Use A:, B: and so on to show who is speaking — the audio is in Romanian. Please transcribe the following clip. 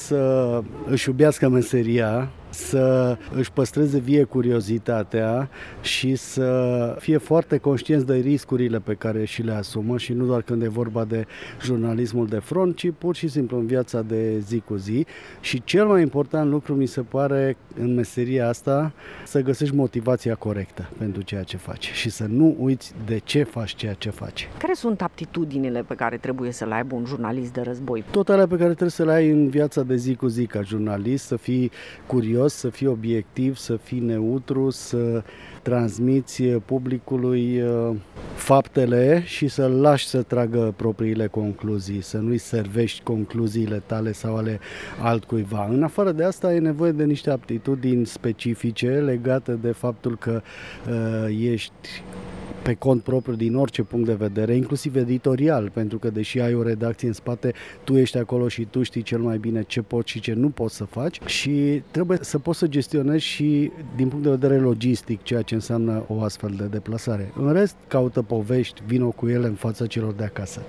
A: să își iubească meseria, să își păstreze vie curiozitatea și să fie foarte conștienți de riscurile pe care și le asumă și nu doar când e vorba de jurnalismul de front, ci pur și simplu în viața de zi cu zi. Și cel mai important lucru mi se pare în meseria asta să găsești motivația corectă pentru ceea ce faci și să nu uiți de ce faci ceea ce faci.
B: Care sunt aptitudinile pe care trebuie să le aibă un jurnalist de război?
A: Tot alea pe care trebuie să le ai în viața de zi cu zi ca jurnalist, să fii curios, să fii obiectiv, să fii neutru, să transmiți publicului faptele și să-l lași să tragă propriile concluzii, să nu-i servești concluziile tale sau ale altcuiva. În afară de asta e nevoie de niște aptitudini specifice legate de faptul că ești pe cont propriu din orice punct de vedere, inclusiv editorial, pentru că deși ai o redacție în spate, tu ești acolo și tu știi cel mai bine ce poți și ce nu poți să faci și trebuie să poți să gestionezi și din punct de vedere logistic ceea ce înseamnă o astfel de deplasare. În rest, caută povești, vină cu ele în fața celor de acasă.